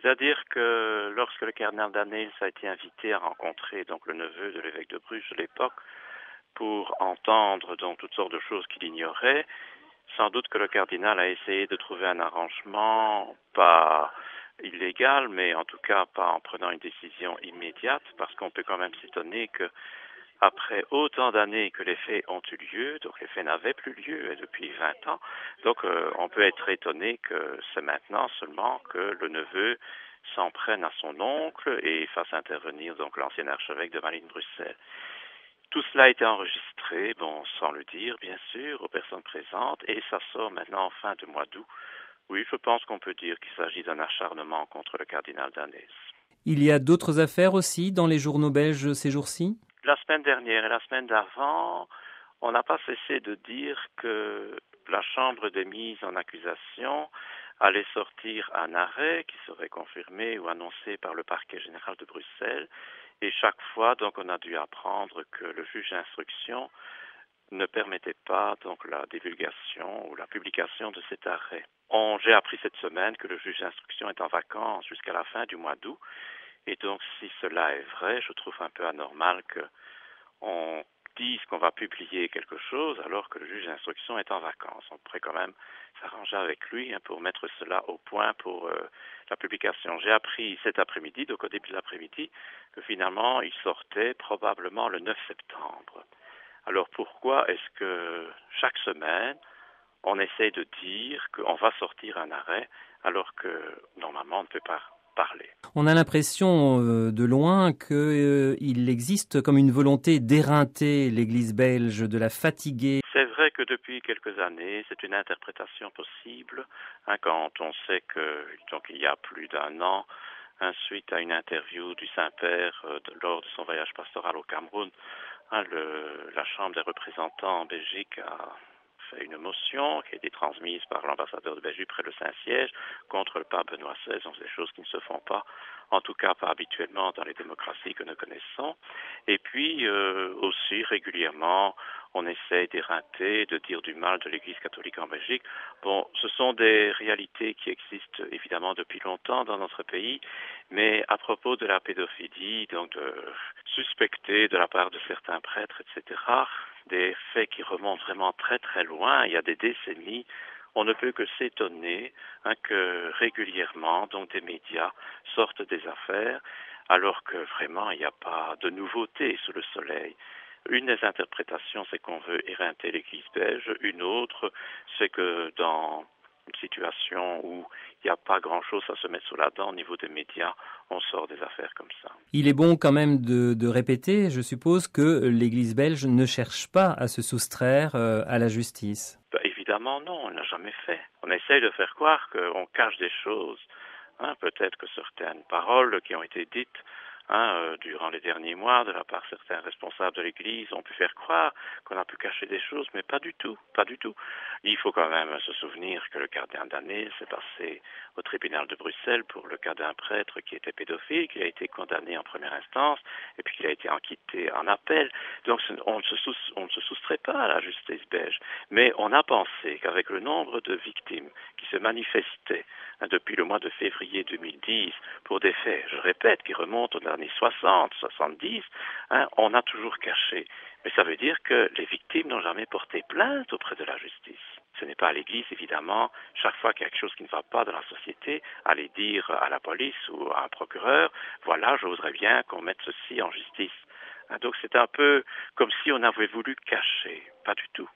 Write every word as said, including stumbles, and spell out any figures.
C'est-à-dire que lorsque le cardinal Danneels a été invité à rencontrer donc le neveu de l'évêque de Bruges de l'époque pour entendre donc toutes sortes de choses qu'il ignorait, sans doute que le cardinal a essayé de trouver un arrangement pas illégal, mais en tout cas pas en prenant une décision immédiate, parce qu'on peut quand même s'étonner que après autant d'années que les faits ont eu lieu, donc les faits n'avaient plus lieu et depuis vingt ans, donc euh, on peut être étonné que c'est maintenant seulement que le neveu s'en prenne à son oncle et fasse intervenir donc l'ancien archevêque de Malines-Bruxelles. Tout cela a été enregistré, bon, sans le dire bien sûr, aux personnes présentes, et ça sort maintenant en fin de mois d'août. Oui, je pense qu'on peut dire qu'il s'agit d'un acharnement contre le cardinal Danneels. Il y a d'autres affaires aussi dans les journaux belges ces jours-ci ? La semaine dernière et la semaine d'avant, on n'a pas cessé de dire que la Chambre des mises en accusation allait sortir un arrêt qui serait confirmé ou annoncé par le parquet général de Bruxelles. Et chaque fois, donc, on a dû apprendre que le juge d'instruction ne permettait pas donc la divulgation ou la publication de cet arrêt. On, j'ai appris cette semaine que le juge d'instruction est en vacances jusqu'à la fin du mois d'août. Et donc, si cela est vrai, je trouve un peu anormal qu'on dise qu'on va publier quelque chose alors que le juge d'instruction est en vacances. On pourrait quand même s'arranger avec lui hein, pour mettre cela au point pour euh, la publication. J'ai appris cet après-midi, donc au début de l'après-midi, que finalement, il sortait probablement le neuf septembre. Alors pourquoi est-ce que chaque semaine, on essaye de dire qu'on va sortir un arrêt alors que normalement on ne peut pas parler. On a l'impression euh, de loin qu'il euh, existe comme une volonté d'éreinter l'Église belge, de la fatiguer. C'est vrai que depuis quelques années, c'est une interprétation possible. Hein, quand on sait que donc il y a plus d'un an, hein, suite à une interview du Saint-Père euh, de, lors de son voyage pastoral au Cameroun, hein, le, la Chambre des représentants en Belgique a fait une motion qui a été transmise par l'ambassadeur de Belgique près le Saint-Siège contre le pape Benoît seize. Donc, c'est des choses qui ne se font pas, en tout cas pas habituellement dans les démocraties que nous connaissons. Et puis euh, aussi régulièrement, on essaie d'éreinter, de dire du mal de l'Église catholique en Belgique. Bon, ce sont des réalités qui existent évidemment depuis longtemps dans notre pays, mais à propos de la pédophilie, donc de suspecter de la part de certains prêtres, et cetera, des faits qui remontent vraiment très très loin, il y a des décennies, on ne peut que s'étonner hein, que régulièrement donc des médias sortent des affaires alors que vraiment il n'y a pas de nouveauté sous le soleil. Une des interprétations, c'est qu'on veut éreinter l'Église belge. Une autre, c'est que dans une situation où il n'y a pas grand-chose à se mettre sous la dent au niveau des médias, on sort des affaires comme ça. Il est bon quand même de, de répéter, je suppose, que l'Église belge ne cherche pas à se soustraire euh, à la justice. Ben, évidemment non, on ne l'a jamais fait. On essaye de faire croire qu'on cache des choses. Hein, peut-être que certaines paroles qui ont été dites Hein, euh, durant les derniers mois, de la part de certains responsables de l'Église, on peut faire croire qu'on a pu cacher des choses, mais pas du tout, pas du tout. Il faut quand même se souvenir que le cardinal Danneels s'est passé au tribunal de Bruxelles pour le cas d'un prêtre qui était pédophile, qui a été condamné en première instance, et puis qu'il a été acquitté en appel. Donc on ne, se sous, on ne se soustrait pas à la justice belge, mais on a pensé qu'avec le nombre de victimes qui se manifestaient hein, depuis le mois de février deux mille dix pour des faits, je répète, qui remontent aux années soixante, soixante-dix, hein, on a toujours caché. Mais ça veut dire que les victimes n'ont jamais porté plainte auprès de la justice. Ce n'est pas à l'Église, évidemment, chaque fois qu'il y a quelque chose qui ne va pas dans la société, aller dire à la police ou à un procureur, voilà, je voudrais bien qu'on mette ceci en justice. Hein, donc c'est un peu comme si on avait voulu cacher. Pas du tout.